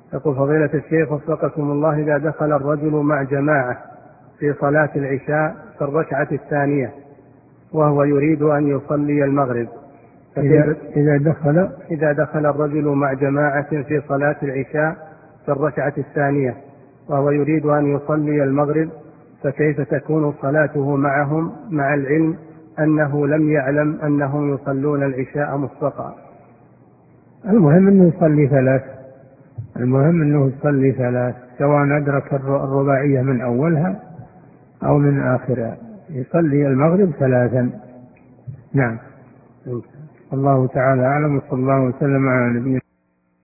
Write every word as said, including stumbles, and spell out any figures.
يقول فضيلة الشيخ وفقكم الله، إذا دخل الرجل مع جماعة في صلاة العشاء في الركعة الثانية وهو يريد أن يصلي المغرب، إذا, إذا, دخل إذا دخل الرجل مع جماعة في صلاة العشاء في الركعة الثانية وهو يريد أن يصلي المغرب، فكيف تكون صلاته معهم مع العلم أنه لم يعلم أنهم يصلون العشاء مسبقا؟ المهم أنه يصلي ثلاث المهم أنه يصلي ثلاث سواء أدرك الرباعية من أولها أو من آخرها، يصلي المغرب ثلاثا. نعم. الله تعالى أعلم، وصلى الله وسلم على نبينا